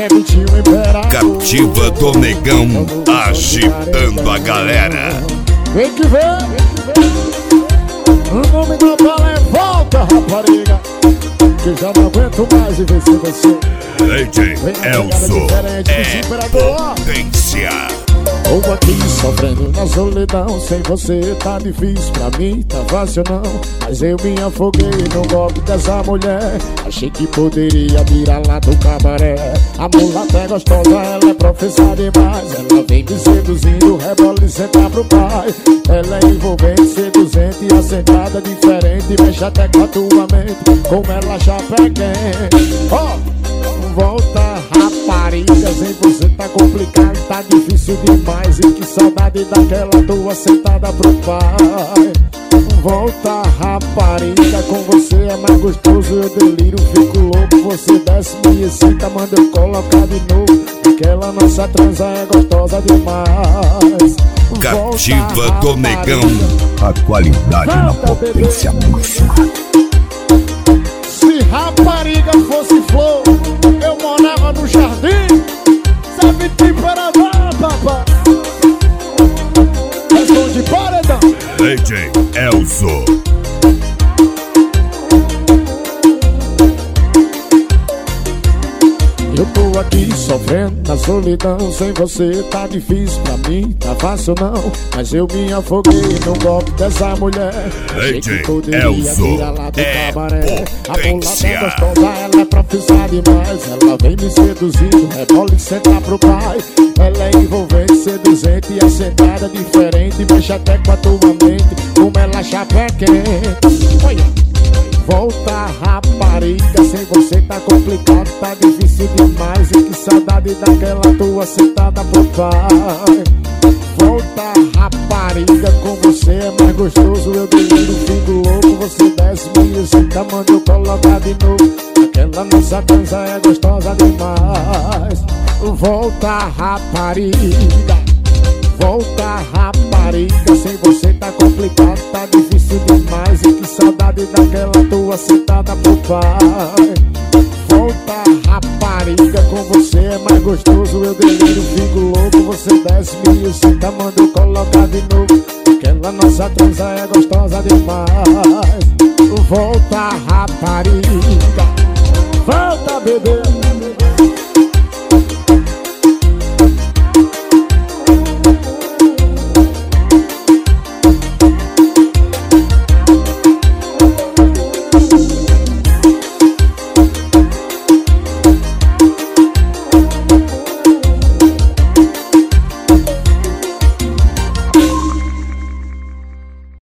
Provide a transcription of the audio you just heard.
repetiu o imperador. Cativa do Negão, agitando a galera. Vem que vem. O nome da bala é Volta, rapariga, que já não aguento mais ver se você. DJ Elzo é potência. Ou aqui sofrendo na solidão, sem você tá difícil, pra mim tá fácil não. Mas eu me afoguei no golpe dessa mulher, achei que poderia virar lá do cabaré. A mulata é gostosa, ela é professora demais, ela vem me seduzindo, rebola e senta pro pai. Ela é envolvente, seduzente e assentada diferente, mexe até com a tua mente, como ela já quente. Volta, rapariga, sem você tá complicado, tá difícil demais. E que saudade daquela tua sentada pro pai. Volta, rapariga, com você é mais gostoso, eu deliro, fico louco. Você desce, me excita, manda eu colocar de novo. Aquela nossa transa é gostosa demais. Cativa do Negão, a qualidade na potência máxima. Se rapariga fosse flor, eu morava no jardim. Sabe temperador, papai. Responde paredão. DJ Elzo. Eu tô aqui sofrendo na solidão, sem você tá difícil, pra mim tá fácil não. Mas eu me afoguei no golpe dessa mulher, achei que poderia virar lá do cabaré. A mulata é gostosa, ela é professora demais, ela vem me seduzindo, rebola e senta pro pai. Ela é envolvente, seduzente e assentada diferente, mexe até com a tua mente, como ela chapa quente. Olha. Volta, rapariga, sem você tá complicado, tá difícil demais. E que saudade daquela tua sentada pro pai. Volta, rapariga, com você é mais gostoso, eu deliro, fico louco. Você desce, me excita, manda eu colocar de novo. Aquela nossa dança é gostosa demais. Volta, rapariga. Volta, rapariga, sem você tá complicado, tá difícil demais. E que saudade daquela tua sentada pro pai. Volta, rapariga, com você é mais gostoso, eu deliro, fico louco. Você desce, me excita, manda eu colocar de novo. Aquela nossa transa é gostosa demais. Volta, rapariga. Volta, bebê.